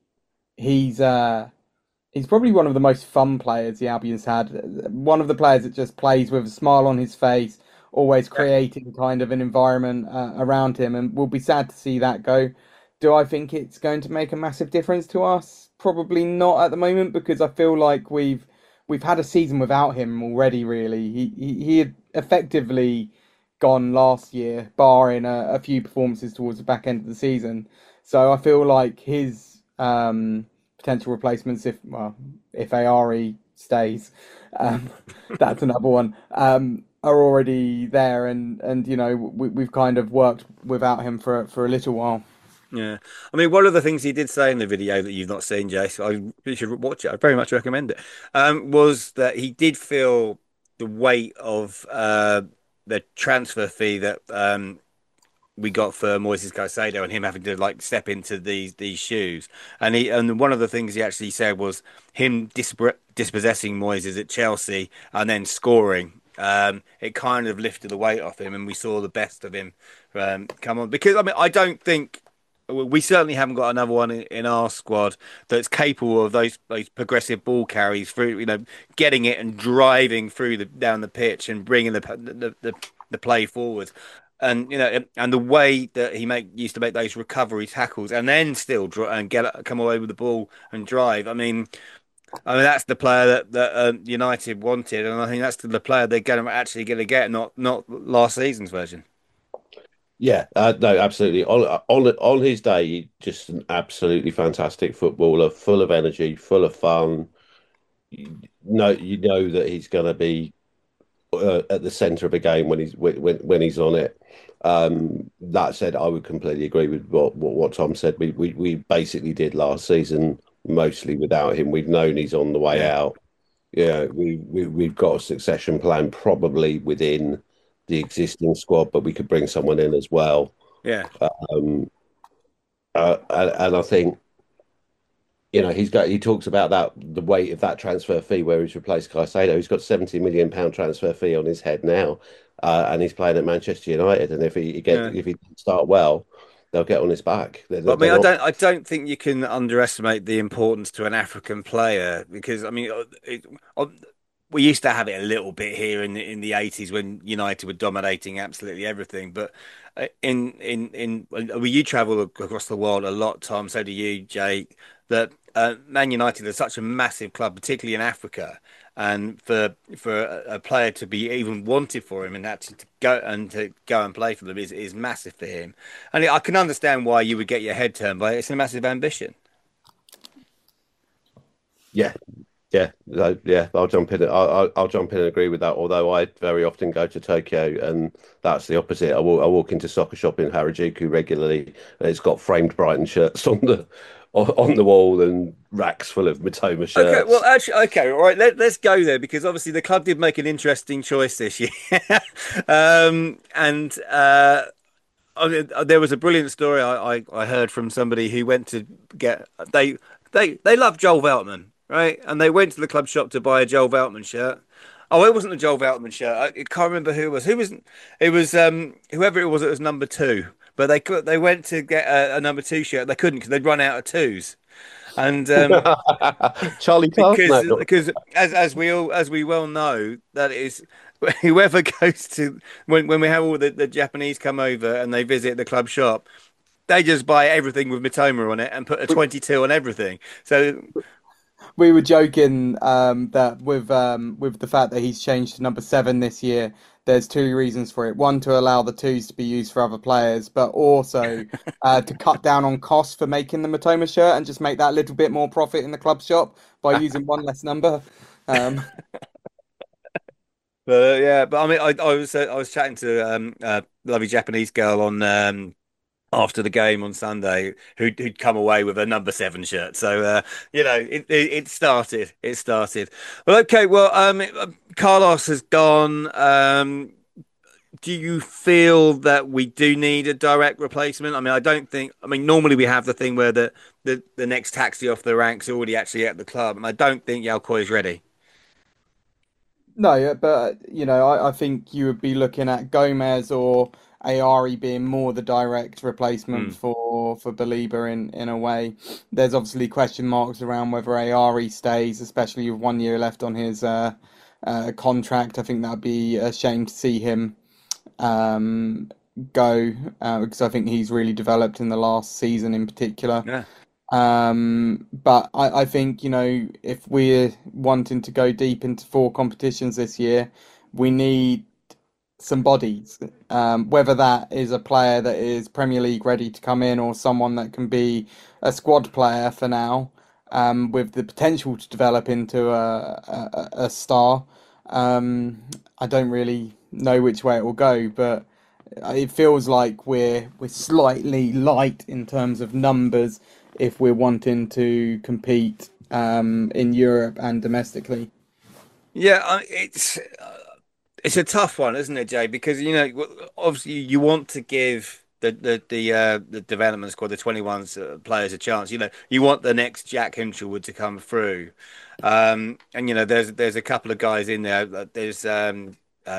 he's uh he's probably one of the most fun players the Albion's had. One of the players that just plays with a smile on his face, always creating kind of an environment uh, around him, and we'll be sad to see that go. Do I think it's going to make a massive difference to us? Probably not at the moment, because I feel like we've we've had a season without him already. Really, he he, he had effectively gone last year, barring a, a few performances towards the back end of the season. So I feel like his um, potential replacements, if well, if Ari stays, um, that's another one, um, are already there, and and you know, we, we've kind of worked without him for for a little while. Yeah, I mean, one of the things he did say in the video that you've not seen, Jace, I you should watch it. I very much recommend it. Um, was that he did feel the weight of uh, the transfer fee that um, we got for Moises Caicedo, and him having to like step into these these shoes. And he and one of the things he actually said was him dispre dispossessing Moises at Chelsea and then scoring. Um, it kind of lifted the weight off him, and we saw the best of him um, come on. Because I mean, I don't think we certainly haven't got another one in, in our squad that's capable of those those progressive ball carries through, you know, getting it and driving through the down the pitch and bringing the the the, the play forward. And you know, and the way that he make used to make those recovery tackles and then still draw and get come away with the ball and drive. I mean, I mean that's the player that that um, United wanted, and I think that's the player they're going to actually going to get, not not last season's version. Yeah, uh, no, absolutely. On on on his day, he just an absolutely fantastic footballer, full of energy, full of fun. You know, you know that he's going to be uh, at the centre of a game when he's when when he's on it. Um, that said, I would completely agree with what what, what Tom said. We, we we basically did last season mostly without him. We've known he's on the way Yeah, out. Yeah, we, we we've got a succession plan probably within the existing squad, but we could bring someone in as well. yeah, Um, uh, and, and I think, you know, he's got he talks about that the weight of that transfer fee where he's replaced Caicedo. He's got seventy million pound transfer fee on his head now, uh, and he's playing at Manchester United. And if he, he get yeah. if he doesn't start well, they'll get on his back. They're, But I they're mean, I not. don't, I don't think you can underestimate the importance to an African player, because I mean, uh, it, uh, we used to have it a little bit here in the in the eighties when United were dominating absolutely everything. But uh, in in in well, you travel across the world a lot, Tom. So do you, Jake. That uh, Man United is such a massive club, particularly in Africa, and for for a, a player to be even wanted for him and actually to go and to go and play for them is is massive for him. And I can understand why you would get your head turned by it. It's a massive ambition. Yeah, Yeah, no, yeah, I'll jump in. I'll, I'll I'll jump in and agree with that. Although I very often go to Tokyo, and that's the opposite. I walk, I walk into soccer shop in Harajuku regularly, and it's got framed Brighton shirts on the on on the wall and racks full of Matoma Okay, well, shirts. actually, okay, all right. Let, let's go there because obviously the club did make an interesting choice this year, um, and uh, I mean, uh, there was a brilliant story I, I, I heard from somebody who went to get they they they love Joel Veltman, right? And they went to the club shop to buy a Joel Veltman shirt. Oh, it wasn't a Joel Veltman shirt. I, I can't remember who it was. Who was it? Was um whoever it was. It was number two. But they could they went to get a, a number two shirt. They couldn't because they'd run out of twos. And um, Charlie Clark? because No, not. because as as we all as we well know that is whoever goes to when when we have all the, the Japanese come over and they visit the club shop, they just buy everything with Mitoma on it and put a twenty-two on everything. So We were joking um, that with um, with the fact that he's changed to number seven this year, there's two reasons for it. One, to allow the twos to be used for other players, but also uh, to cut down on costs for making the Matoma shirt and just make that little bit more profit in the club shop by using one less number. Um, but yeah, but I mean I, I was uh, I was chatting to um a lovely Japanese girl on um after the game on Sunday who'd, who'd come away with a number seven shirt. So, uh, you know, it, it, it started. It started. Well, okay. Well, um, uh, Carlos has gone. Um, do you feel that we do need a direct replacement? I mean, I don't think. I mean, normally we have the thing where the the, the next taxi off the ranks already actually at the club, and I don't think Yalcoy is ready. no, yeah, but you know, I, I think you would be looking at Gomez or Ayari being more the direct replacement Hmm. for for Baliba in in a way. There's obviously question marks around whether Ayari stays, especially with one year left on his uh, uh, contract. I think that'd be a shame to see him um, go uh, because I think he's really developed in the last season in particular. Yeah. Um, but I, I think, you know, if we're wanting to go deep into four competitions this year, we need some bodies. Um, whether that is a player that is Premier League ready to come in or someone that can be a squad player for now, um, with the potential to develop into a, a, a star. Um, I don't really know which way it will go, but it feels like we're we're slightly light in terms of numbers if we're wanting to compete um, in Europe and domestically. Yeah, I- it's uh, it's a tough one, isn't it, Jay? Because you know, w- obviously, you want to give the the the uh, the development squad, the twenty-ones uh, players, a chance. You know, you want the next Jack Hinchelwood to come through, um, and you know, there's there's a couple of guys in there. uh, There's um, uh,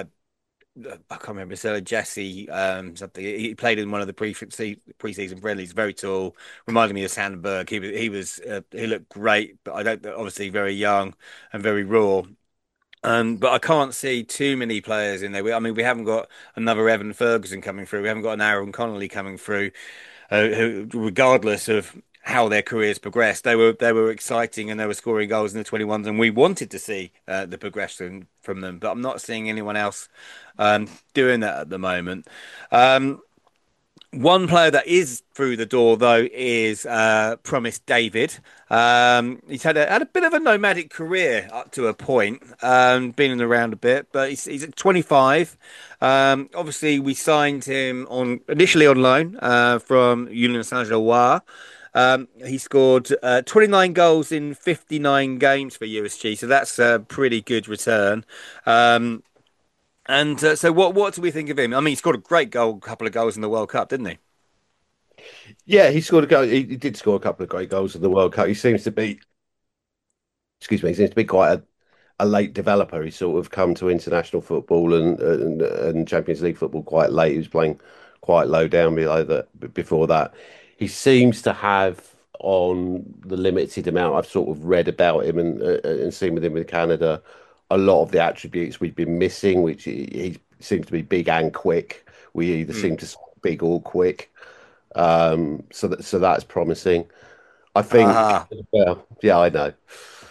I can't remember. So Jesse, um, something. He played in one of the pre pre-season friendlies. Very tall, reminded me of Sandberg. He was he was uh, he looked great, but I don't obviously very young and very raw. Um, but I can't see too many players in there. We, I mean, we haven't got another Evan Ferguson coming through. We haven't got an Aaron Connolly coming through, uh, who, regardless of how their careers progressed, they were they were exciting and they were scoring goals in the twenty-ones, and we wanted to see uh, the progression from them. But I'm not seeing anyone else um, doing that at the moment. Um, one player that is through the door though is uh, Promise David. Um, he's had a had a bit of a nomadic career up to a point, um, been around a bit, but he's he's at twenty-five. Um, obviously, we signed him on initially on loan uh, from Union Saint-Gilloise. Um, he scored uh, twenty-nine goals in fifty-nine games for U S G, so that's a pretty good return. Um, and uh, so, what what do we think of him? I mean, he scored a great goal, couple of goals in the World Cup, didn't he? Yeah, he scored a goal. He, he did score a couple of great goals in the World Cup. He seems to be, excuse me, he seems to be quite a, a late developer. He's sort of come to international football and, and and Champions League football quite late. He was playing quite low down below that before that. He seems to have, on the limited amount I've sort of read about him and uh, and seen with him with Canada, a lot of the attributes we've been missing, which he, he seems to be big and quick. We either Hmm. seem to score big or quick. Um, so that so that's promising. I think, Aha. well, yeah, I know.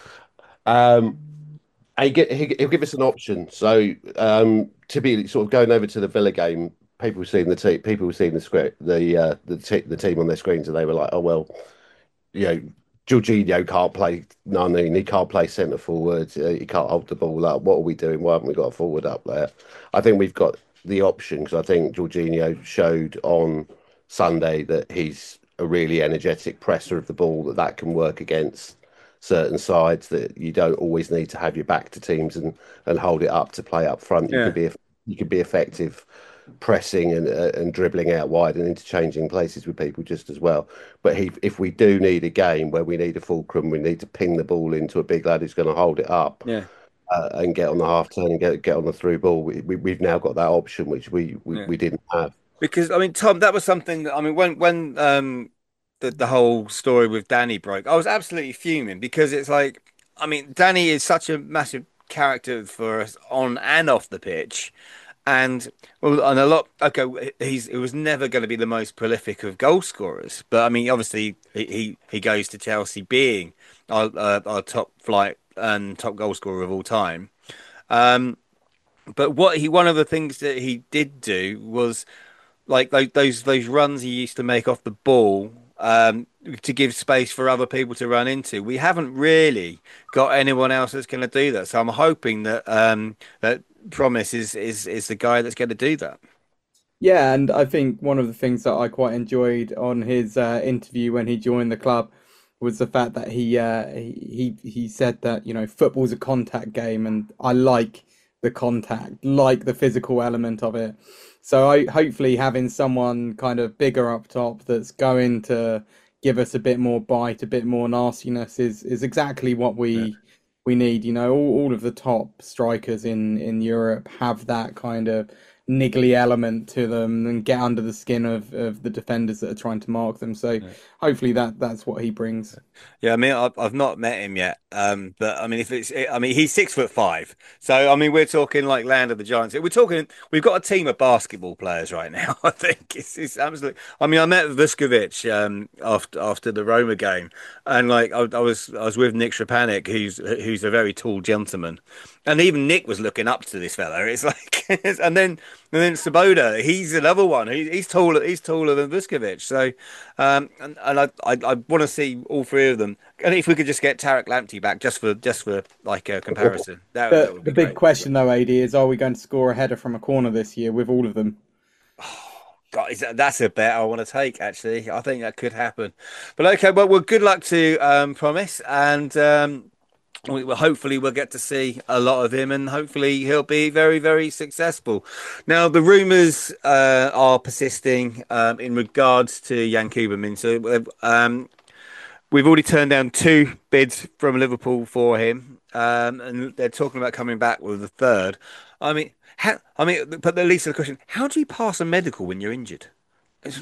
Um, and he get, he, he'll give us an option. So, um, to be sort of going over to the Villa game, people were seeing the team, people were seeing the script, the uh, the te the team on their screens, and they were like, "Oh well, you know." Jorginho can't play none, and he can't play centre forward. uh, He can't hold the ball up. What are we doing? Why haven't we got a forward up there? I think we've got the option because I think Jorginho showed on Sunday that he's a really energetic presser of the ball. That that can work against certain sides. That you don't always need to have your back to teams and and hold it up to play up front. You Yeah. could be you could be effective pressing and uh, and dribbling out wide and interchanging places with people just as well. But he, if we do need a game where we need a fulcrum, we need to ping the ball into a big lad who's going to hold it up Yeah. uh, and get on the half turn and get get on the through ball. We, we we've now got that option which we we, Yeah. we didn't have. Because I mean, Tom, that was something that I mean, when when um the the whole story with Danny broke, I was absolutely fuming because it's like, I mean, Danny is such a massive character for us on and off the pitch. And well, and a lot. Okay, he's it was never going to be the most prolific of goal scorers, but I mean, obviously, he he, he goes to Chelsea being our, uh, our top flight and top goal scorer of all time. Um, but what he one of the things that he did do was like those those, those runs he used to make off the ball. Um, to give space for other people to run into. We haven't really got anyone else that's going to do that. So I'm hoping that um, that Promise is is is the guy that's going to do that. Yeah, and I think one of the things that I quite enjoyed on his uh, interview when he joined the club was the fact that he uh, he he said that, you know, football's a contact game, and I like the contact, like the physical element of it. So I hopefully having someone kind of bigger up top that's going to give us a bit more bite, a bit more nastiness is is exactly what we Yeah. we need. You know, all, all of the top strikers in in Europe have that kind of niggly element to them and get under the skin of, of the defenders that are trying to mark them. So Yeah. hopefully that that's what he brings. Yeah, I mean, I've, I've not met him yet, um, but I mean, if it's, I mean, he's six foot five, so I mean, we're talking like land of the giants. We're talking, we've got a team of basketball players right now. I think it's, it's absolutely. I mean, I met Vuskovic um, after after the Roma game, and like I, I was I was with Nick Szczepanik, who's who's a very tall gentleman, and even Nick was looking up to this fella. It's like, and then and then Svoboda, he's another one. He, he's taller. He's taller than Vuskovic. So, um, and, and I I, I want to see all three of them. And if we could just get Tarek Lamptey back, just for just for like a comparison, that that The would the be big great. question though, A D, is are we going to score a header from a corner this year with all of them? God, is that, that's a bet I want to take. Actually, I think that could happen. But okay, well, well good luck to um, Promise, and um, we, well, hopefully we'll get to see a lot of him, and hopefully he'll be very, very successful. Now, the rumours uh, are persisting um, in regards to Jan Kuberman. So, um, we've already turned down two bids from Liverpool for him, um, and they're talking about coming back with a third. I mean, how, I mean, but at least the question: how do you pass a medical when you're injured? It's,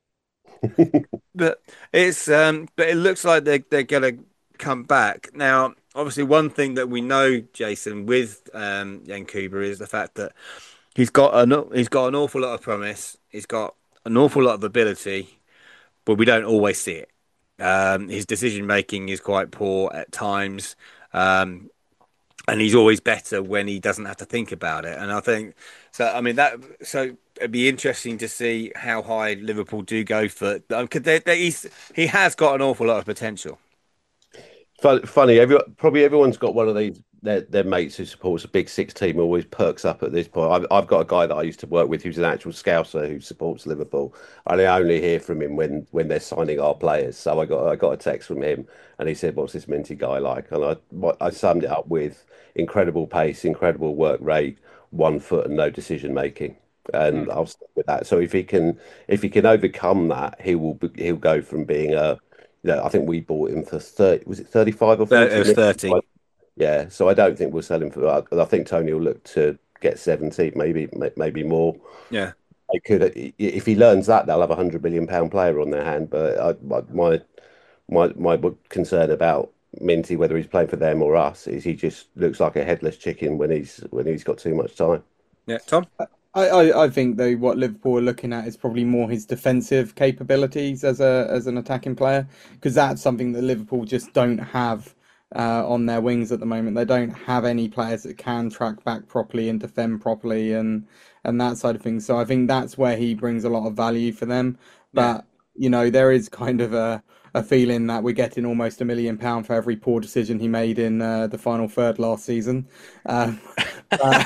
but it's um, but it looks like they they're gonna come back now. Obviously, one thing that we know, Jason, with um, Yankuba is the fact that he's got an he's got an awful lot of promise. He's got an awful lot of ability, but we don't always see it. Um, his decision making is quite poor at times, um, and he's always better when he doesn't have to think about it. And I think so. I mean that. So it'd be interesting to see how high Liverpool do go for. Because they, they, he's, he has got an awful lot of potential. Fun- Funny, every, probably everyone's got one of these. Their, their mates who supports a big six team always perks up at this point. I've, I've got a guy that I used to work with who's an actual scouser who supports Liverpool, and I only hear from him when when they're signing our players. So I got I got a text from him, and he said, "What's this Minty guy like?" And I what- I summed it up with incredible pace, incredible work rate, one foot, and no decision making. Mm. And I'll stick with that. So if he can if he can overcome that, he will be, he'll go from being a you know, I think we bought him for thirty, was it thirty-five or But forty it was million? thirty. Yeah, so I don't think we'll sell him for that. I think Tony will look to get seventy, maybe maybe more. Yeah. They could, if he learns that, they'll have a hundred million pound player on their hand. But I, my my my concern about Minty, whether he's playing for them or us, is he just looks like a headless chicken when he's when he's got too much time. Yeah. Tom? I, I, I think though what Liverpool are looking at is probably more his defensive capabilities as a as an attacking player, because that's something that Liverpool just don't have uh, on their wings at the moment. They don't have any players that can track back properly and defend properly and and that side of things. So I think that's where he brings a lot of value for them. Yeah. But you know there is kind of a a feeling that we're getting almost a million pound for every poor decision he made in uh, the final third last season. Um, but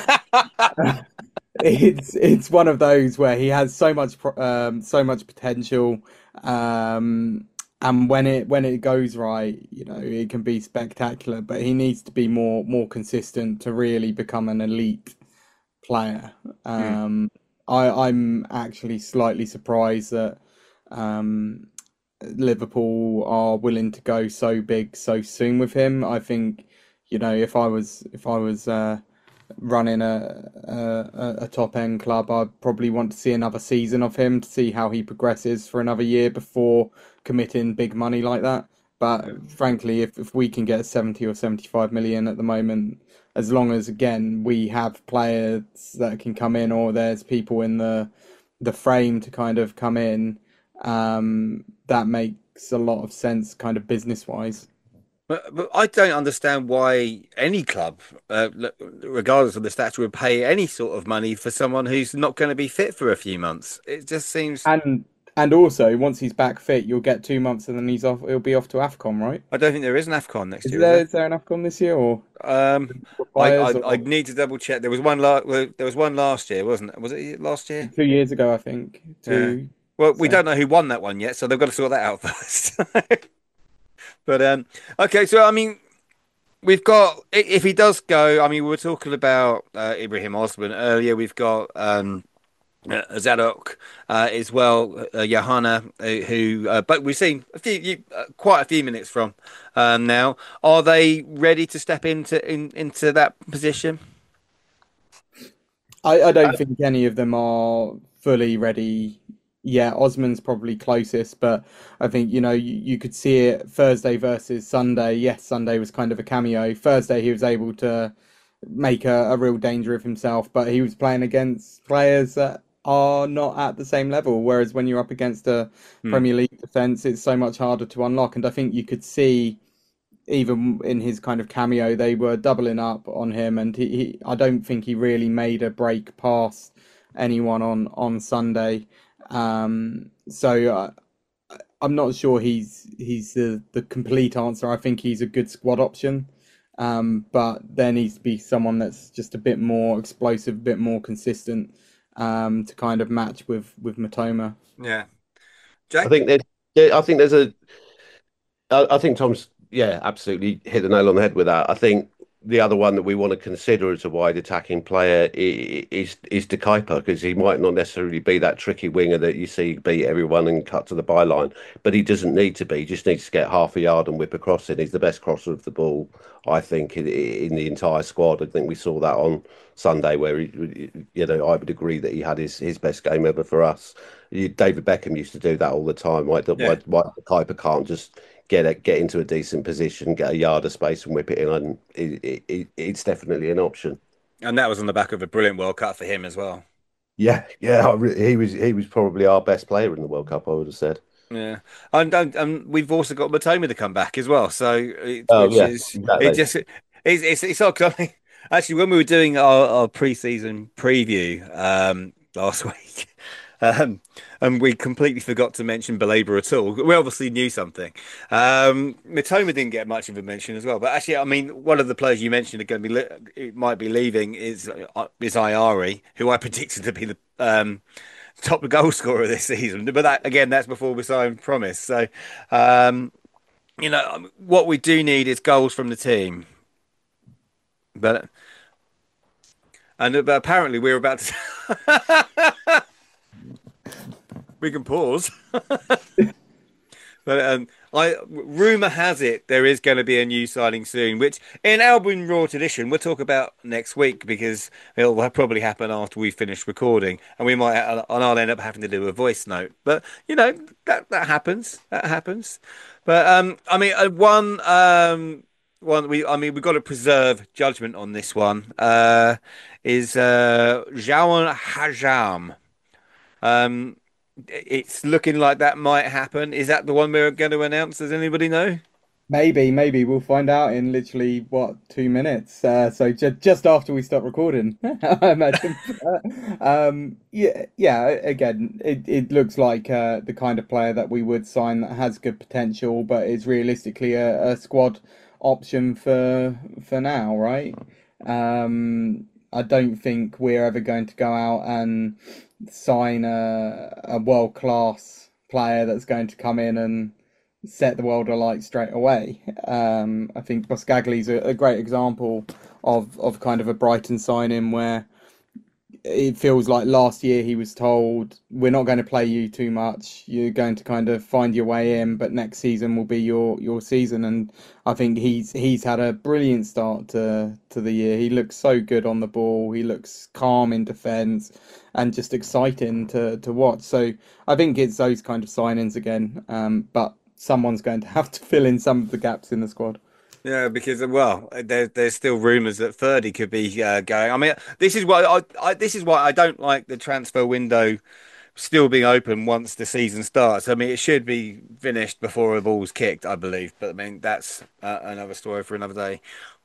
it's it's one of those where he has so much um, so much potential, um, and when it when it goes right, you know, it can be spectacular. But he needs to be more more consistent to really become an elite player. Hmm. Um, I I'm actually slightly surprised that um, Liverpool are willing to go so big so soon with him. I think, you know, if I was if I was uh, running a, a a top end club, I'd probably want to see another season of him to see how he progresses for another year before committing big money like that. But frankly, if, if we can get seventy or seventy-five million at the moment, as long as again we have players that can come in, or there's people in the the frame to kind of come in, um, that makes a lot of sense, kind of business wise. But, but I don't understand why any club, uh, regardless of the stature, would pay any sort of money for someone who's not going to be fit for a few months. It just seems. And and also, once he's back fit, you'll get two months, and then he's off. He'll be off to AFCON, right? I don't think there is an AFCON next Is year, is there there? is there an AFCON this year, or Um, I, qualifiers, I I or need to double check. There was one la well, there was one last year, wasn't it? Was it last year? two years ago, I think. Yeah. Two. Well, we So don't know who won that one yet, so they've got to sort that out first. But um, okay, so I mean, we've got i- if he does go, I mean, we were talking about uh, Ibrahim Osman earlier. We've got um, uh, Zadok uh, as well, uh, Johanna, uh, who, uh, but we've seen a few, you, uh, quite a few minutes from um, now. Are they ready to step into in, into that position? I I don't think any of them are fully ready. Yeah, Osman's probably closest, but I think, you know, you, you could see it Thursday versus Sunday. Yes, Sunday was kind of a cameo. Thursday he was able to make a, a real danger of himself, but he was playing against players that are not at the same level. Whereas when you're up against a Hmm. Premier League defense, it's so much harder to unlock. And I think you could see even in his kind of cameo, they were doubling up on him, and he, he I don't think he really made a break past anyone on on Sunday. Um, so uh, I'm not sure he's he's the the complete answer. I think he's a good squad option. Um, but there needs to be someone that's just a bit more explosive, a bit more consistent, um, to kind of match with with Matoma. Yeah. I Jack? think there's, yeah, I think there's a, I, I think Tom's, yeah, absolutely hit the nail on the head with that. I think the other one that we want to consider as a wide attacking player i- is is De Kuyper, because he might not necessarily be that tricky winger that you see beat everyone and cut to the byline, but he doesn't need to be. He just needs to get half a yard and whip across it. He's the best crosser of the ball, I think, in, in the entire squad. I think we saw that on Sunday, where he, you know, I would agree that he had his, his best game ever for us. You- David Beckham used to do that all the time. Why, why, Yeah. why Kuiper can't just get it, get into a decent position, get a yard of space, and whip it in? And it, it, it, it's definitely an option. And that was on the back of a brilliant World Cup for him as well. Yeah, yeah, I re- he was he was probably our best player in the World Cup, I would have said. Yeah, and, and, and we've also got Matoma to come back as well. So, it, Oh which yeah, is it exactly. just it's it's, it's odd 'cause I mean, actually when we were doing our, our pre-season preview um last week, um, and we completely forgot to mention Belaber at all. We obviously knew something. Um, Matoma didn't get much of a mention as well. But actually, I mean, one of the players you mentioned are going to be li it might be leaving is uh, is Iari, who I predicted to be the um top goal scorer this season. But that again, that's before we signed Promise. So, um, you know, um, what we do need is goals from the team. But and but apparently we're about to. We can pause. But um, I rumor has it there is going to be a new signing soon, which in Albion Raw tradition we'll talk about next week because it'll probably happen after we finish recording, and we might and I'll end up having to do a voice note. But you know that that happens. That happens. But um, I mean, uh, one um. One we I mean we've got to preserve judgment on this one. Uh, is uh Jawan Hajam. Um, it's looking like that might happen. Is that the one we're going to announce? Does anybody know? Maybe, maybe we'll find out in literally what two minutes. Uh, so ju just after we stop recording, I imagine. um, yeah, yeah. Again, it it looks like uh, the kind of player that we would sign that has good potential, but is realistically a, a squad option for for now, right? Um, I don't think we're ever going to go out and sign a a world class player that's going to come in and set the world alight straight away. Um, I think Boscagli's a, a great example of of kind of a Brighton signing where it feels like last year he was told we're not going to play you too much. You're going to kind of find your way in, but next season will be your your season. And I think he's he's had a brilliant start to to the year. He looks so good on the ball. He looks calm in defence and just exciting to to watch. So I think it's those kind of signings again. Um, but someone's going to have to fill in some of the gaps in the squad. Yeah, because well, there, there's still rumours that Ferdy could be uh, going. I mean, this is why I, I this is why I don't like the transfer window still being open once the season starts. I mean, it should be finished before the ball's kicked, I believe. But I mean, that's uh, another story for another day.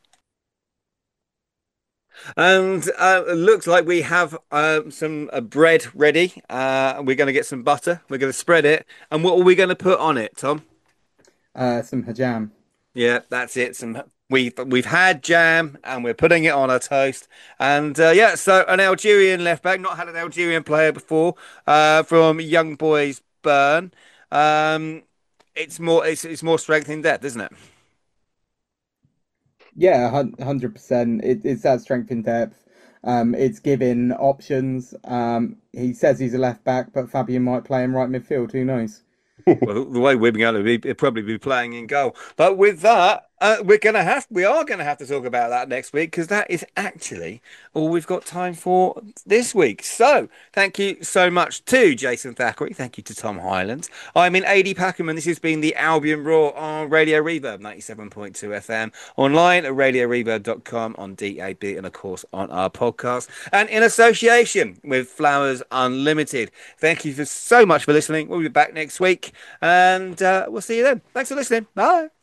And uh, it looks like we have uh, some uh, bread ready. Uh, we're going to get some butter. We're going to spread it. And what are we going to put on it, Tom? Uh, some hajam. Yeah, that's it. Some we've we've had jam and we're putting it on a toast. And uh, yeah, so an Algerian left back, not had an Algerian player before, uh, from Young Boys Bern. Um, it's more it's it's more strength in depth, isn't it? Yeah, one hundred percent. It, it's that strength in depth. Um, it's giving options. Um, he says he's a left back, but Fabian might play him right midfield. Who knows? Well, the way we're going to be, it'll probably be playing in goal. But with that, uh, we're going to have, we are going to have to talk about that next week because that is actually all we've got time for this week. So thank you so much to Jason Thackeray. Thank you to Tom Highland. I'm in A D Packerman. This has been the Albion Roar on Radio Reverb ninety-seven point two F M, online at radio reverb dot com, on D A B, and of course on our podcast, and in association with Flowers Unlimited. Thank you for so much for listening. We'll be back next week and uh, we'll see you then. Thanks for listening. Bye.